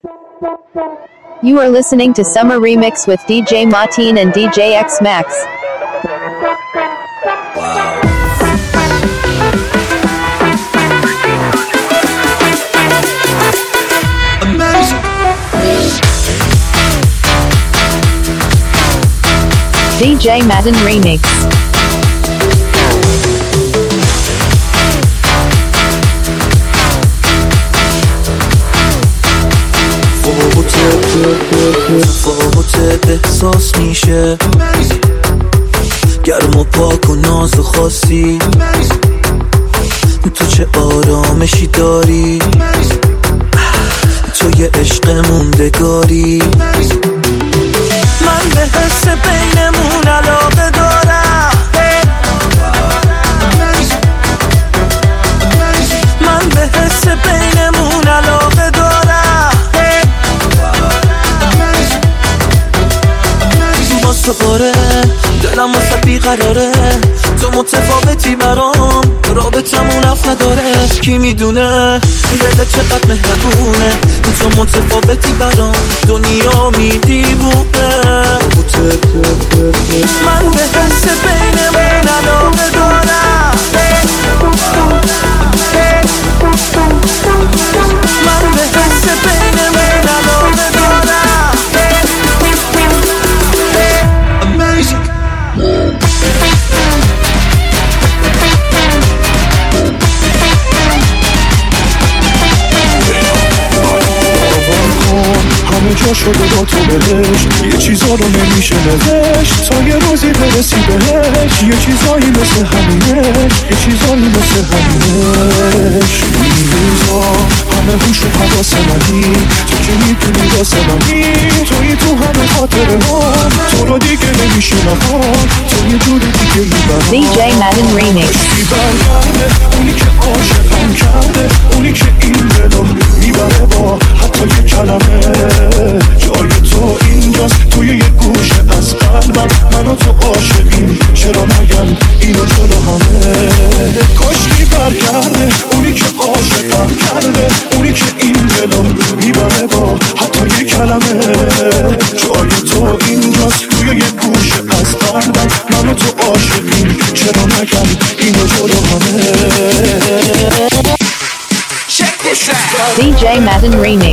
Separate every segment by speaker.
Speaker 1: You are listening to Summer Remix with DJ Martin and DJ X Max. DJ Madden Remix.
Speaker 2: فوقت احساس میشه گرم و پاک و ناز و خاصی تو چه آرامشی داری تو یه عشق موندگاری من به حس بینمون علاقه دارم من به حس بینمون علاقه دارم واسه قاره دلم واسه بیقراره تو متفاوتی برام رابطمون اف نداره کی میدونه دلت چقدر مهربونه تو متفاوتی برام دنیا میدیبونه من به حس بینمون علاقه دارم من به حس بینمون علاقه دارم Amazing همه جا شده با تو بهش یه چیزا رو نمیشه نوشت تا یه روزی برسی بهش یه چیزایی مثل همینش یه چیزایی مثل همینش این روزا همه هوش و حواس منی تو که میتونی واسه منی توی تو همه خاطره ها تو رو دیگه نمیشه نخواد تو یه جوری دیگه میبرم
Speaker 1: DJ Madden Remix.
Speaker 2: اونی که عاشقم کرده اونی که این دلو میبره با حتی یه کلمه جای تو اینجاست توی یه گوشه از قلبم من و تو عاشقیم چرا نگم اینو جلو همه کاشکی برگرده اونی که عاشقم کرده اونی که این دلو میبره با حتی یه کلمه جای تو اینجاست توی یه گوشه از قلبم من و تو عاشقیم چرا نگم اینو جلو همه
Speaker 1: DJ Madden Remix.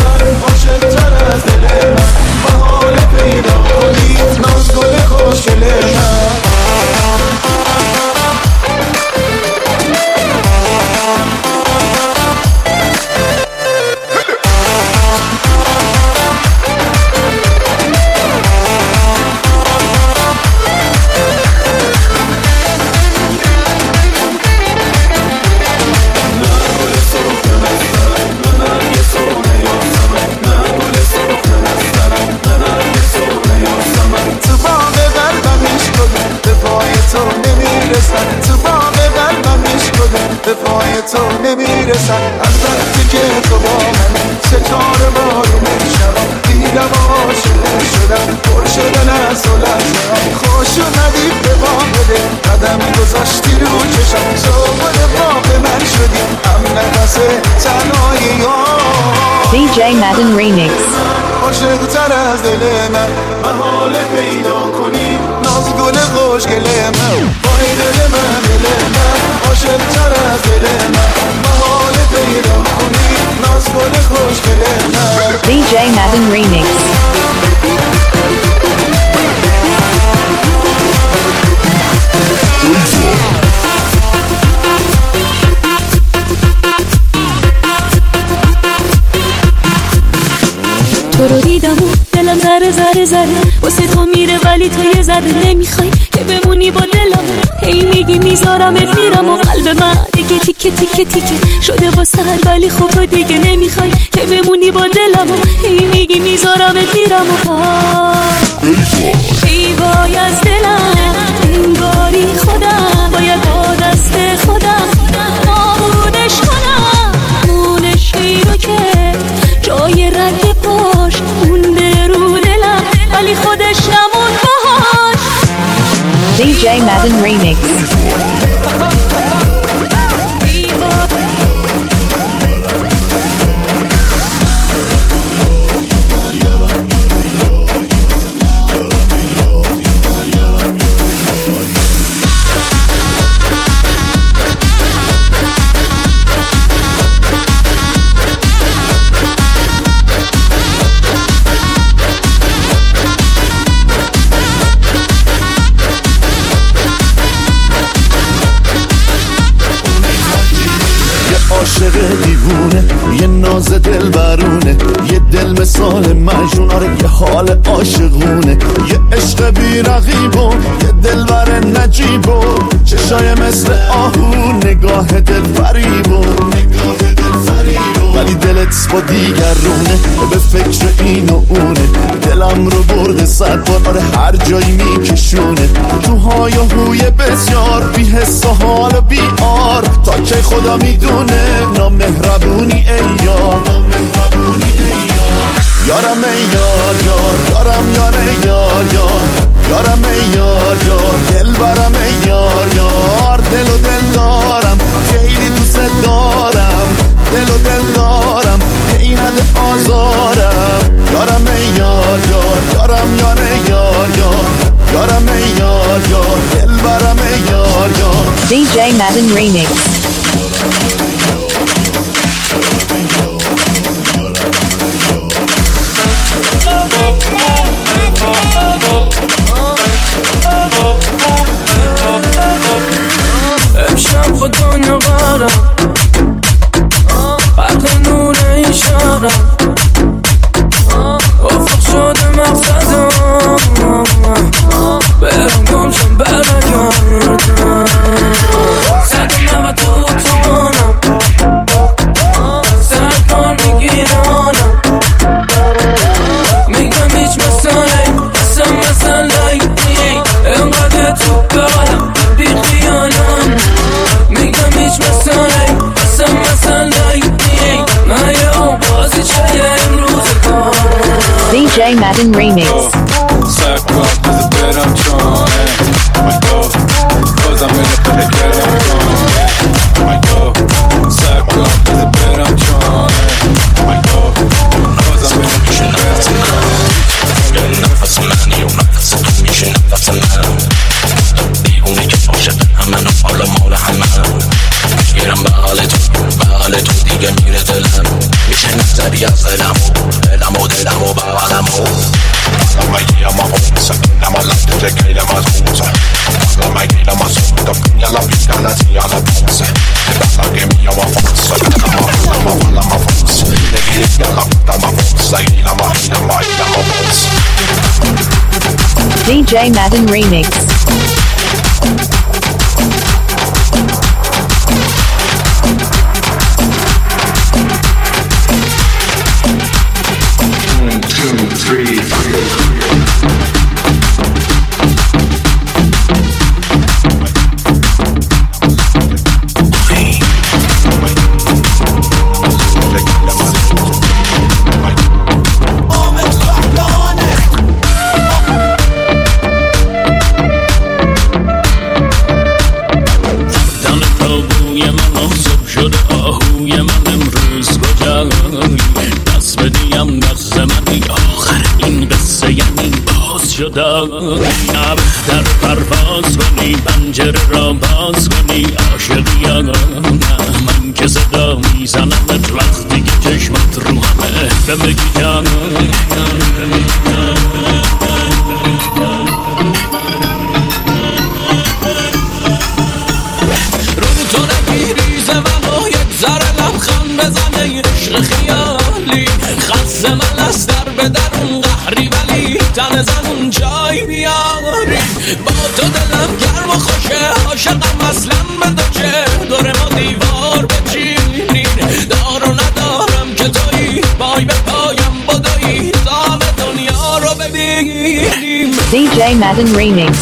Speaker 3: به پای تو نمیرسن از وقتی که تو با من ستاره بارون شبم دیدم عاشق شدم پر شدن از و لحظه خوش اومدی به واقعه قدم گذاشتی رو چشم زبان واقع من شدی هم نفس تنهایی
Speaker 1: DJ Madden Remix.
Speaker 3: عاشق تر از دل من محاله پیدا کنی ناز گل خوشگل من بای دل من عاشق تر از دل من محاله پیدا کنی ناز گل خوشگل من
Speaker 1: DJ Madden Remix.
Speaker 4: تو رو دیدم و دلم ذره ذره ذره واسه تو میره ولی تو یه ذره نمیخوای که بمونی با دلم هی میگی میذارمت میرم و قلب من دیگه تیکه تیکه تیکه شده واسه ولی خب تو دیگه نمیخوای که بمونی با دلم و هی میگی میذارمت میرم و ای وای از دلم انگاری خودم باید با دست خودم نابودش کنم مونش رو که جای رد پاش مونده رو دلم ولی خودش نمون باهاش
Speaker 1: DJ Madden Remix.
Speaker 2: ناز دل برونه، یه دل مثال مجنون، آره یه حال عاشقونه، یه عشق بی رقیب و یه دلبر نجیب و چشای مثل آهو، نگاه دل فریب و ولی دلت با دیگرونه، به فکر این و اونه، دلم رو برده 100 بار، آره هر جایی میکشونه، تو های و هوی بسیار، بی حس و حال و بی آر، تا که خدا میدونه نامهربونی ای یار، یارم ای یار یار، یارم یاره یار یار، یارم ای یار یار، دل برم ای یار یار، دل و دل دارم خیلی دوست دارم، دل و دل دارم ای نده آزارم، یارم ای یار یار، یارم یاره یار یار، یارم ای یار یار، دل برم ای یار یار.
Speaker 1: DJ Madden Remix.
Speaker 5: امشب با دنیا قرم حق نور اشارم، افق شده مقصدم، برم گمشم برگردم، 190 تومنم، سرکار میگیرانم، میگم هیچ مسئله اینقدر تو برم بی خیالم، میگم هیچ مسئله من یه بازی چه امروز کارم.
Speaker 1: DJ Madden Remix.
Speaker 6: سرکار بزه برم چانه بازم اینو پله کردم چانه، سرکار بزه برم چانه بازم اینو پله کردم نفس منی و نفس تو میشه نفس من، دیگونه که عاشق همه حالا مال همه، میرم به حال تو دیگه میره دلم، میشه نظری از دلم و بغلمو ما گیرم از خونسه، نما لفت گیرم از خونسه، ما گیرم از خونسه، یالا بیشتر یالا بونسه، بلا گیرم از خونسه، نما خونسه، نگیرم یالا خونسه، گیرم بونسه.
Speaker 1: DJ Madden Remix.
Speaker 7: در پرواز کنی پنجره را باز کنی، عاشقیم من که صدا میزنمت وقتی که چشمت رو همه بمگی جانم. رو تو نگیریز منو یک ذره لبخند بزنه، عشق خیالی خست من از در به درون قهری، ولی تن زنون جای بیاری، با تو دلم گرم و خوشه، عاشقم اصلا به تو چه دور ما دیوار بچینین، دار و ندارم که تویی پای به پایم بدویی، تا به دنیا رو ببینیم.
Speaker 1: DJ Madden Remix.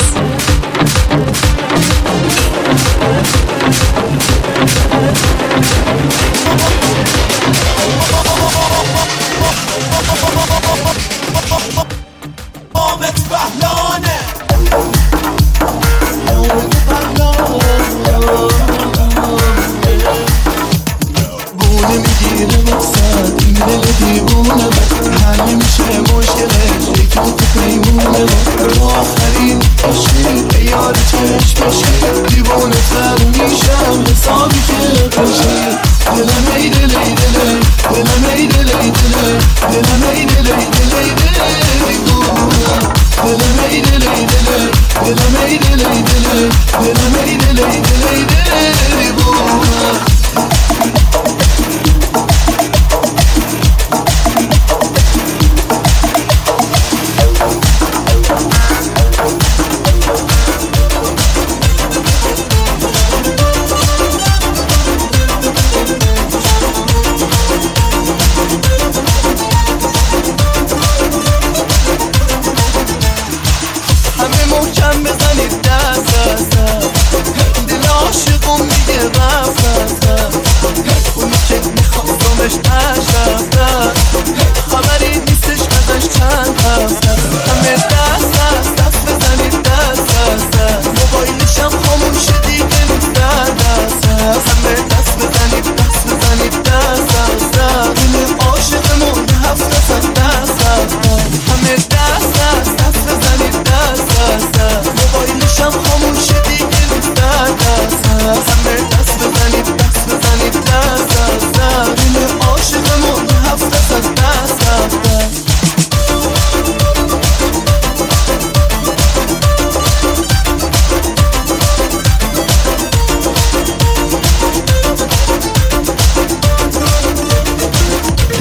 Speaker 3: همیشه مشکلش یکی تو پیمونه با آخرین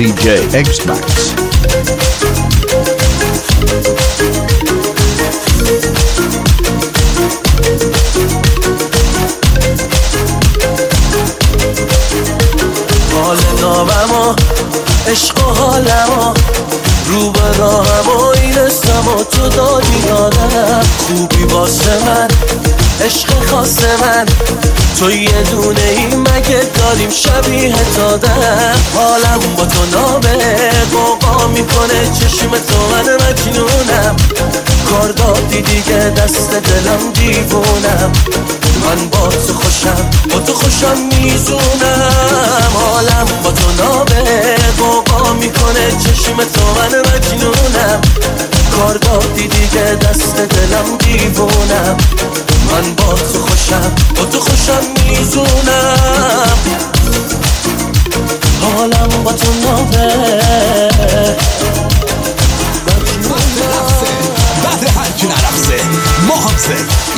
Speaker 8: DJ X-Max.
Speaker 5: حال نامم عشق و حالم رو به راهم و اینستم و تو دادی دادم خوبی واسه من عشق خاص من تو یه دونه ای مگه داریم شبیه دادم حالم با تو نامه قوقا میکنه چشم تو من مجنونم کار دادی دیگه دست دلم دیوونم من با تو خوشم میزونم حالم با تو نامه قوقا میکنه چشم تو من مجنونم کار دادی دیگه دست دلم دیوونم من با تو خوشم میزونم حالم با تو نامه
Speaker 9: بعد هر کی نرقصه ما هم سه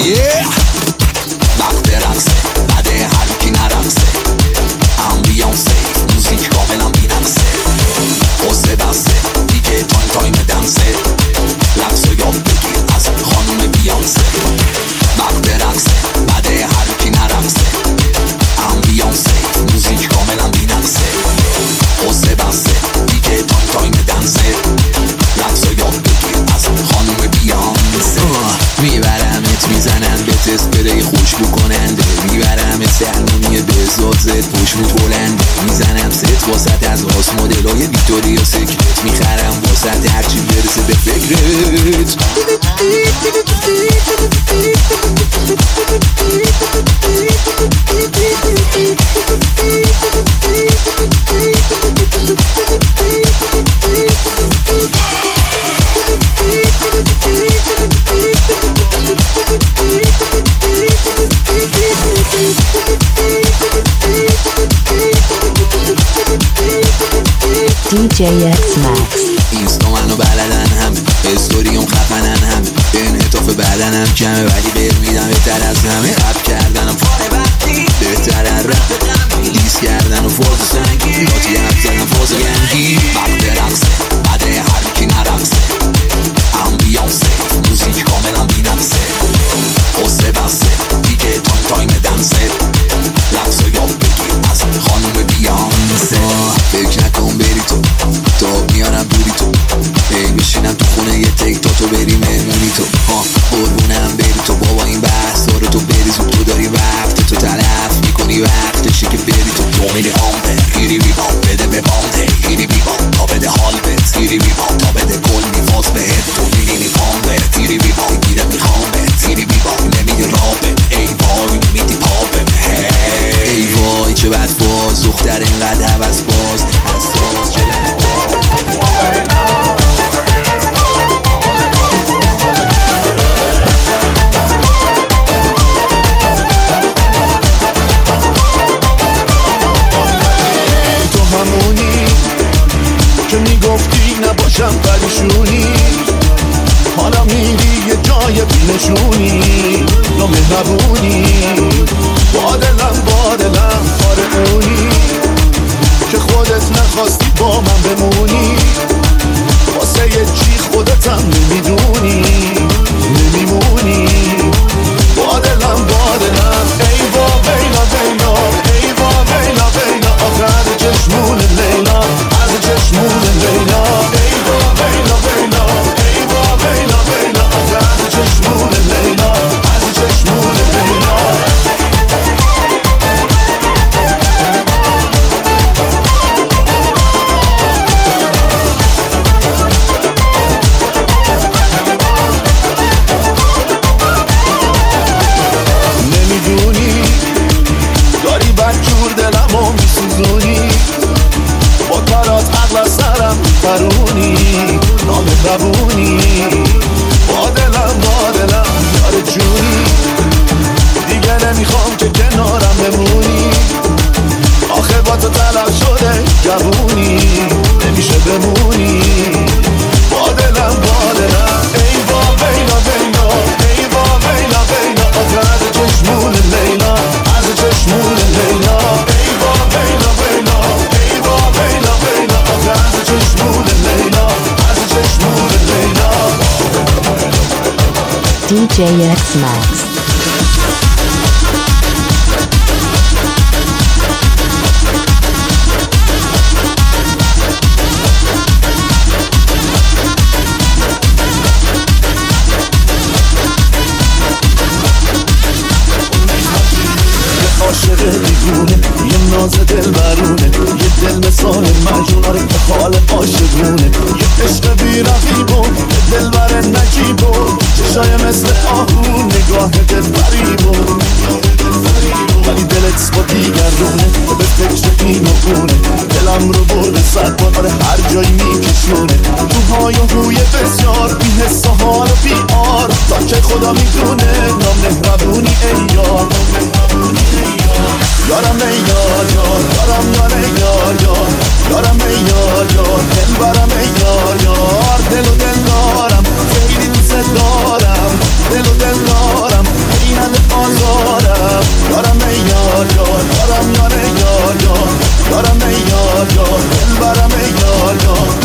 Speaker 9: وقت رقصه بعد هر کی نرقصه امبیانسه موزیک کاملا بینقصه قصه بسته دیگه تایم دنسه رقص و یاد بگیر از خانوم بیانسه وقت رقصه بعد هر کی نرقصه امبیانسه موزیک کاملا بینقصه قصه بسته دیگه تایم دنسه رقص و یاد بگیر از خانوم بیانسه میبرمت میزنم به تست برای خوشبو کننده میبرمت سرمونی بزاد زد پشموت بلنده میزنم ست واسط از راست مدلای ویکتوریا سکرت میخرم واسط هرچی برسه به فکرت
Speaker 1: DJ X-Max.
Speaker 9: اینستا منو بلدن هم استوریم خفنن هم انعطاف بدنم کمه ولی بهت میدم بهتر از همه رپ کردنم پاره وقتی بهتر از رپ قبلی لیست کردن و فاز سنگی باتی حرف زدن فاز گنگی وقت رقصه بعد هر کی نرقصه امبیانسه موزیک کاملا بینقصه قصه بسته دیگه تایم دنسه رقص و یاد بگیر از خانوم بیانسه فکر نکن بری تو میارم دوری تو بشینم تو خونه یه تک تو بری مهمونی تو قربونم بری تو بابا این بحث رو تو بری زود تو داری وقت تو تلف میکنی وقتشه که بری تو میری آمبر گیری بیبام بده به بانده گیری بیبام تا بده حال بت گیری بیبام تا بده کل میفاز بهت تو میگینی پامبر گیری بیبام گیره میخوام بهت گیری بیبام نمیدی رابط ای وای نمیدی پاپم ای وای چه بد باز دختر اینقدر حوض باز حساس چه
Speaker 2: تو همونی که میگفتی نباشم پریشونی حالا میری یه جای بینشونی نامهربونی با دلم آره اونی که خودت نخواستی با من بمونی واسه یه چی خودتم نمیدونی نمیمونی با دلم ای با بینا ای با بینا آخر چشمون لیلا از چشمون لیلا ای با بینا ای با بینا آخر چشمون لیلا از چشمون لیلا فرونی نامهربونی با دلم یار جونی دیگه نمیخوام که کنارم بمونی آخه با تو طلب شده جوونی نمیشه بمونی با دلم ای با بینا ای با بینا آخر از چشمون لیلا از چشمون لیلا ای با بینا ای با بینا آخر
Speaker 1: DJ X Max.
Speaker 2: عاشق دیوونه یه ناز دل برونه یه دل مثال مجنونه که حال عاشقونه یه عشق بی رقیبون یه دل بر نجیبون چشای مثل آهون نگاه دل فریبون ولی دلت با دیگرونه به فکر این و اونه دلم رو برده صد بار هر جایی میکشونه روهای و روی بسیار بی حس و حال و بی آر تا که خدا میدونه نامهربونی ای یار یارم ای یار یار یارم یار ای یار یار یارم ای یار یار دل برم ای یار یار دل و دل دارم خیلی دوست دارم دل و دل دارم این همه آزارم یارم ای یار یار یارم یار ای یار یار یارم ای یار یار دل برم ای یار یار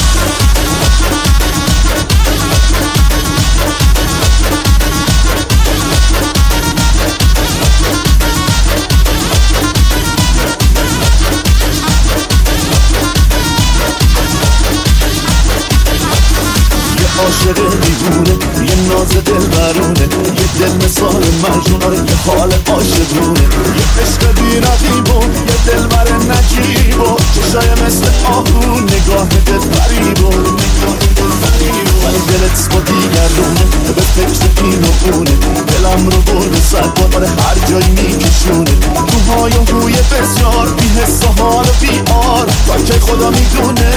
Speaker 2: عاشق دیوونه یه ناز دل برونه یه دل مثال مجنونه یه حال عاشقونه یه عشق بی رقیبون یه دل بر نجیبون چشای مثل آهون نگاه دل فریبون ولی دلت با دیگرونه به فکر این و اونه دلم رو برده صد بار هر جایی میکشونه روهای و روی بسیار بی حس و حال و بی آر تا که خدا میدونه